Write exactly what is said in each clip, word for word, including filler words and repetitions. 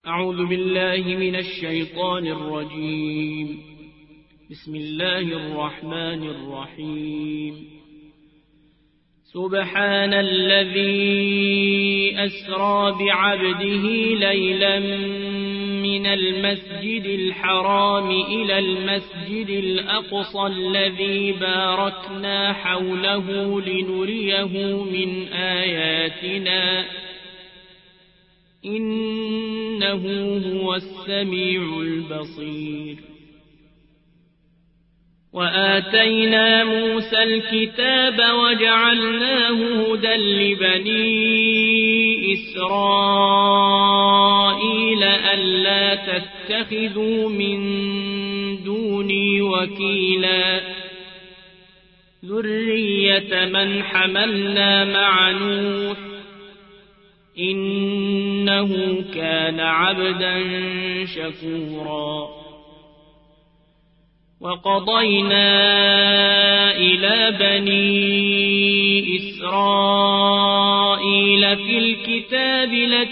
أعوذ بالله من الشيطان الرجيم. بسم الله الرحمن الرحيم. سبحان الذي أسرى بعبده ليلا من المسجد الحرام إلى المسجد الأقصى الذي باركنا حوله لنريه من آياتنا إنه هو السميع البصير. وآتينا موسى الكتاب وجعلناه هدى لبني إسرائيل ألا تتخذوا من دوني وكيلا ذرية من حملنا مع نوح إنه كان عبدا شكورا. وقضينا إلى بني إسرائيل في الكتاب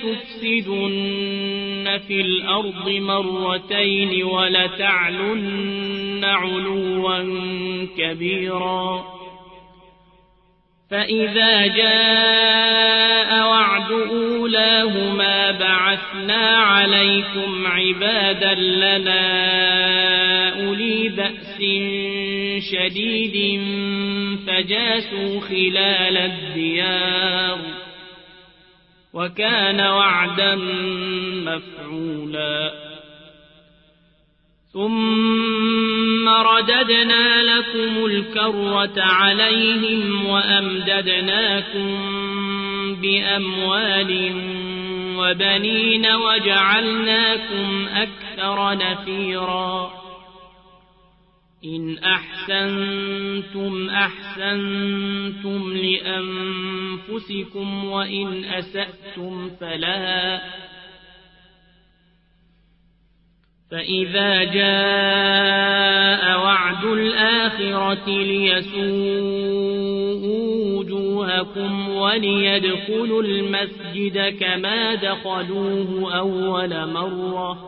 لتفسدن في الأرض مرتين ولتعلن علوا كبيرا. فإذا جاء وعد أولاهما بعثنا عليكم عبادا لنا أولي بأس شديد فجاسوا خلال الديار وكان وعدا مفعولا. ثم رددنا لكم الكرة عليهم وأمددناكم بأموال وبنين وجعلناكم أكثر نفيرا. إن أحسنتم أحسنتم لأنفسكم وإن أسأتم فلها. فإذا جاء وعد الآخرة ليسوءوا وجوهكم وليدخلوا المسجد كما دخلوه أول مرة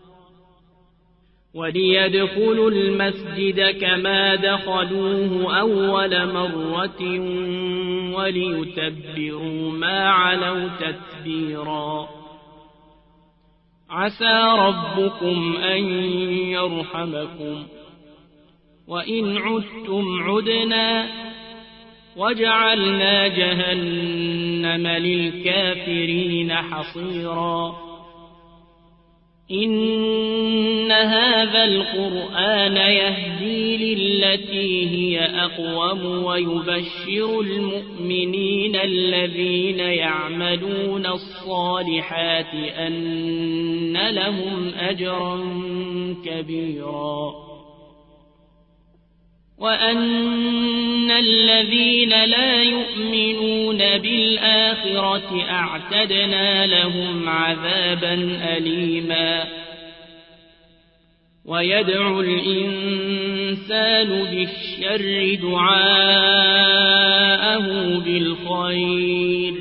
وليدخلوا المسجد كما دخلوه أول مرة وليتبروا ما علوا تتبيرا. عسى ربكم أن يرحمكم وإن عدتم عدنا وجعلنا جهنم للكافرين حصيرا. إن هذا القرآن يهدي للتي هي أقوم ويبشر المؤمنين الذين يعملون الصالحات أن لهم أجرا كبيرا. وأن الذين لا يؤمنون بالآخرة أعتدنا لهم عذابا أليما. ويدعو الإنسان بالشر دعاءه بالخير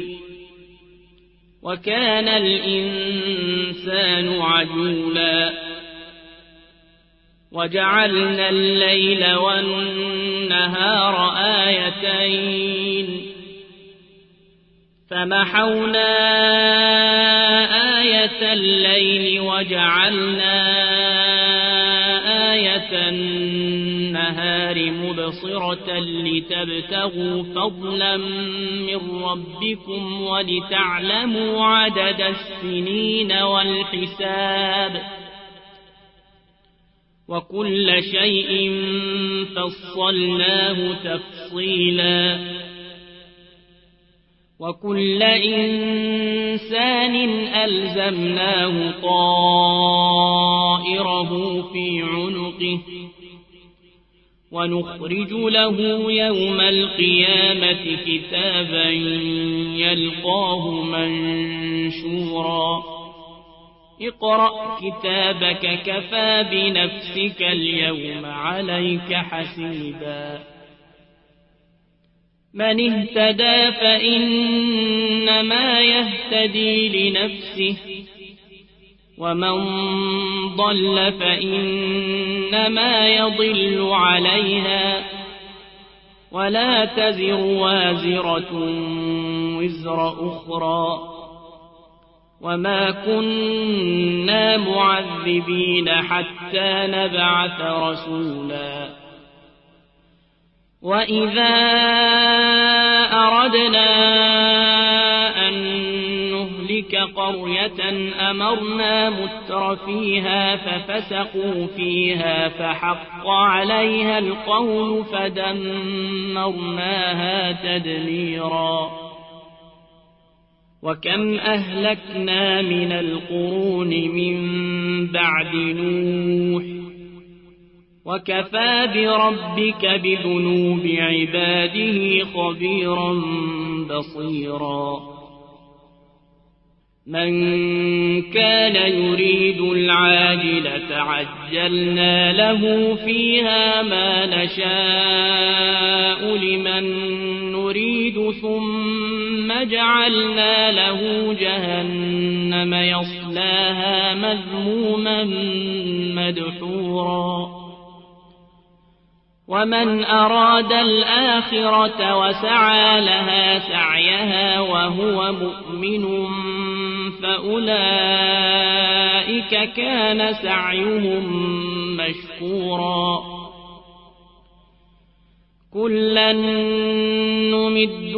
وكان الإنسان عجولا. وجعلنا الليل والنهار آيتين فمحونا آية الليل وجعلنا آية النهار مبصرة لتبتغوا فضلا من ربكم ولتعلموا عدد السنين والحساب وكل شيء فصلناه تفصيلا. وكل إنسان ألزمناه طائره في عنقه ونخرج له يوم القيامة كتابا يلقاه منشورا. اقرأ كتابك كفى بنفسك اليوم عليك حسيبا. من اهتدى فإنما يهتدي لنفسه ومن ضل فإنما يضل عليها ولا تزر وازرة وزر أخرى وما كنا معذبين حتى نبعث رسولا وإذا أردنا أن نهلك قرية أمرنا متر فيها ففسقوا فيها فحق عليها القول فدمرناها تدميرا وكم أهلكنا من القرون من بعد نوح وكفى بربك بذنوب عباده خبيرا بصيرا من كان يريد العاجلة عجلنا له فيها ما نشاء لمن نريد ثم جعلنا له جهنم يصلاها مذموما مدحورا ومن أراد الآخرة وسعى لها سعيها وهو مؤمن فأولئك كان سعيهم مشكورا كلا نمد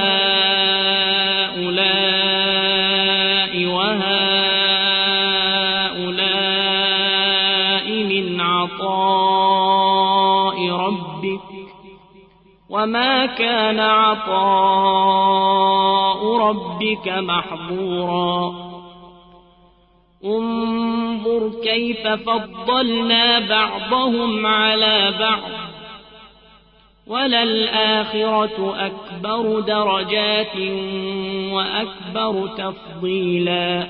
هؤلاء وهؤلاء من عطاء ربك وما كان عطاء ربك محظورا انظر كيف فضلنا بعضهم على بعض وللآخرة أكبر درجات وأكبر تفضيلا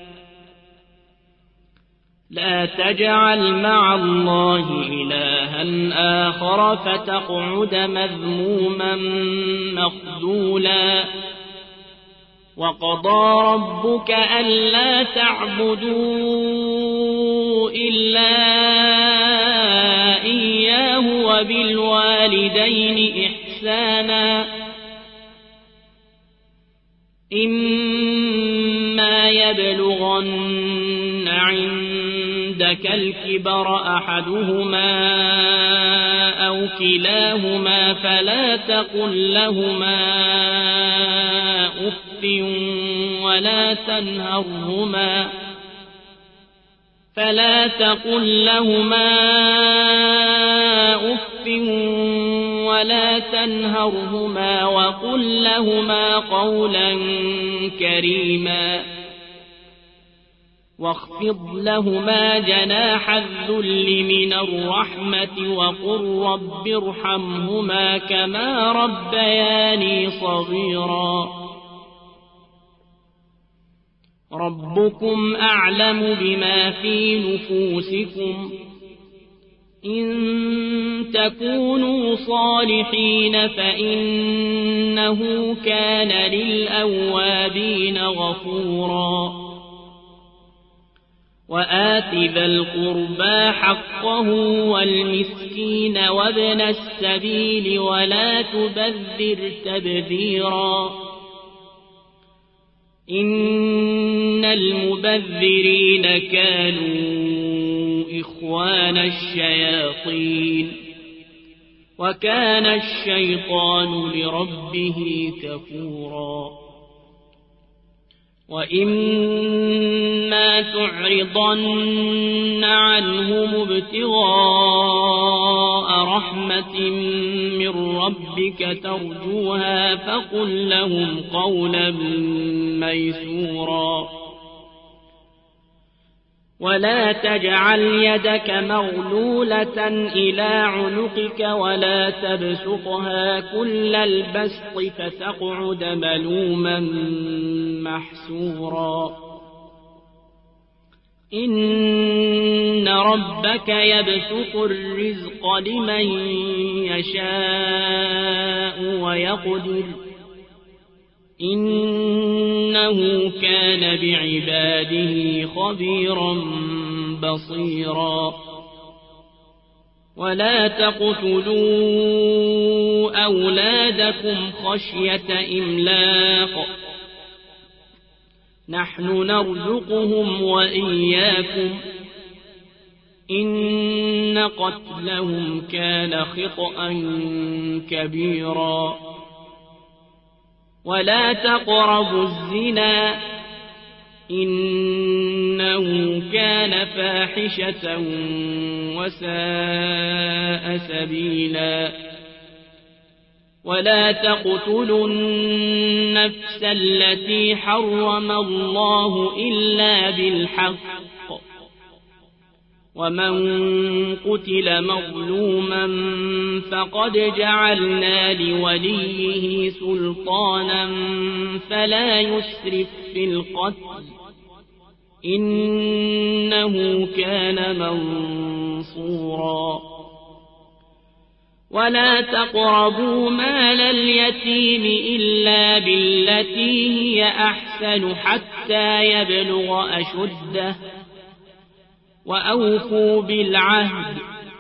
لا تجعل مع الله إلها آخر فتقعد مذموما مخذولا وقضى ربك ألا تعبدوا إلا إياه وبالوالدين إحسانا إما يبلغن عندك الكبر أحدهما أو كلاهما فلا تقل لهما أف ولا تنهرهما فلا تقل لهما أف ولا تنهرهما وقل لهما قولا كريما واخفض لهما جناح الذل من الرحمة وقل رب ارحمهما كما ربياني صغيرا ربكم أعلم بما في نفوسكم إن تكونوا صالحين فإنه كان للأوابين غفورا وآت ذا القربى حقه والمسكين وابن السبيل ولا تبذر تبذيرا إن المبذرين كانوا إخوان الشياطين وكان الشيطان لربه كفورا وإما تعرضن عنهم ابتغاء رحمة من ربك ترجوها فقل لهم قولا ميسورا ولا تجعل يدك مغلولة إلى عنقك ولا تبسطها كل البسط فتقعد ملوما محسورا إن ربك يبسط الرزق لمن يشاء ويقدر إنه كان بعباده خبيرا بصيرا ولا تقتلوا أولادكم خشية إملاق نحن نرزقهم وإياكم إن قتلهم كان خطأ كبيرا ولا تقربوا الزنا إنه كان فاحشة وساء سبيلا ولا تقتلوا النفس التي حرم الله إلا بالحق ومن قتل مظلوما فقد جعلنا لوليه سلطانا فلا يسرف في القتل إنه كان منصورا ولا تقربوا مال اليتيم إلا بالتي هي أحسن حتى يبلغ أشده وأوفوا بالعهد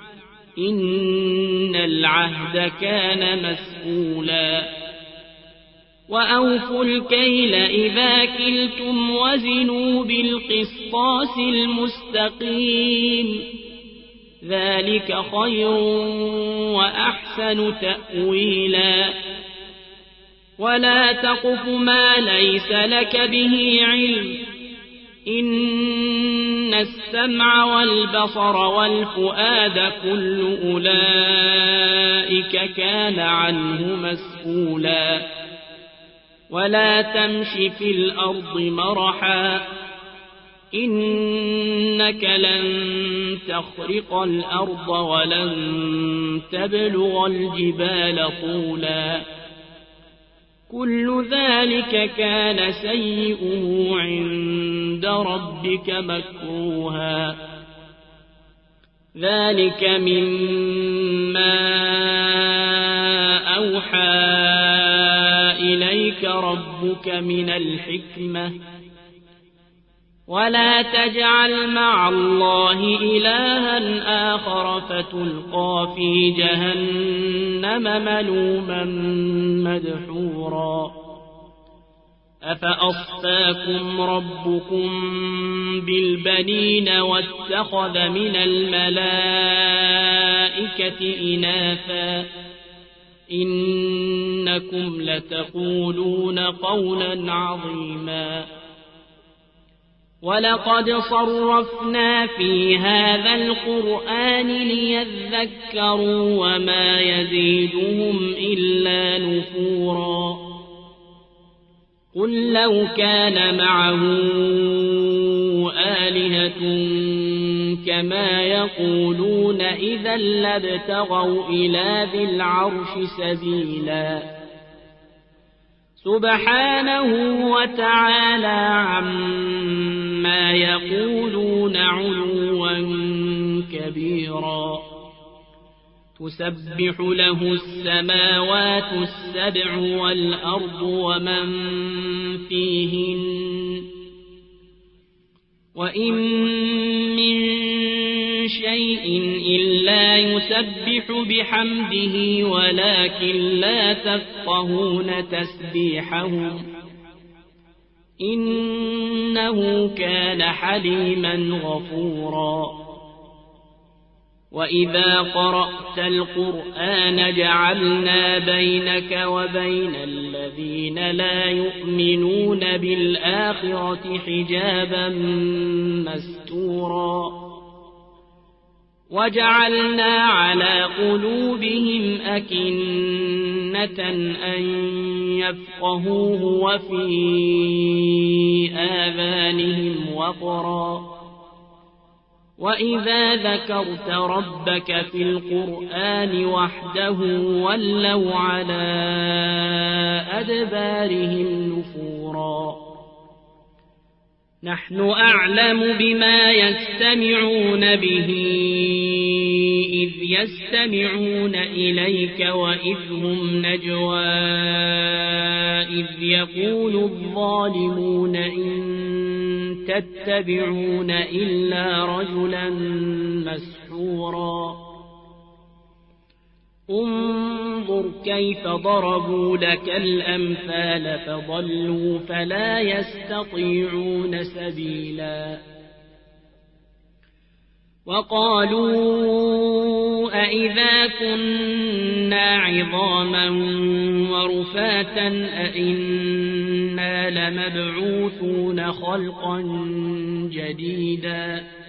إن العهد كان مسؤولا وأوفوا الكيل إذا كلتم وزنوا بالقسطاس المستقيم ذلك خير وأحسن تأويلا ولا تقف ما ليس لك به علم إن السمع والبصر والفؤاد كل أولئك كان عنه مسؤولا ولا تمش في الأرض مرحا إنك لن تخرق الأرض ولن تبلغ الجبال طولا كل ذلك كان سيئه عند ربك مكروها ذلك مما أوحى إليك ربك من الحكمة ولا تجعل مع الله إلها آخر فتلقى في جهنم ملوما مدحورا أفأصفاكم ربكم بالبنين واتخذ من الملائكة إناثا إنكم لتقولون قولا عظيما ولقد صرفنا في هذا القرآن ليذكروا وما يزيدهم إلا نفورا قل لو كان معه آلهة كما يقولون إذا لابتغوا إلى ذي العرش سبيلا سبحانه وتعالى عما يقولون علوا كبيرا تسبح له السماوات السبع والأرض ومن فيهن وإن من شيء إلا يسبح بحمده ولكن لا تفقهون تسبيحهم إنه كان حليما غفورا وإذا قرأت القرآن جعلنا بينك وبين الذين لا يؤمنون بالآخرة حجابا مستورا وجعلنا على قلوبهم أكنة أن يفقهوه وفي آذانهم وقرا وإذا ذكرت ربك في القرآن وحده ولوا على أدبارهم نفورا نحن أعلم بما يستمعون به إذ يستمعون إليك وإذ هم نجوى إذ يقول الظالمون إن تتبعون إلا رجلا مسحورا انظر كيف ضربوا لك الأمثال فضلوا فلا يستطيعون سبيلا وقالوا أئذا كنا عظاما ورفاتا أئنا لمبعوثون خلقا جديدا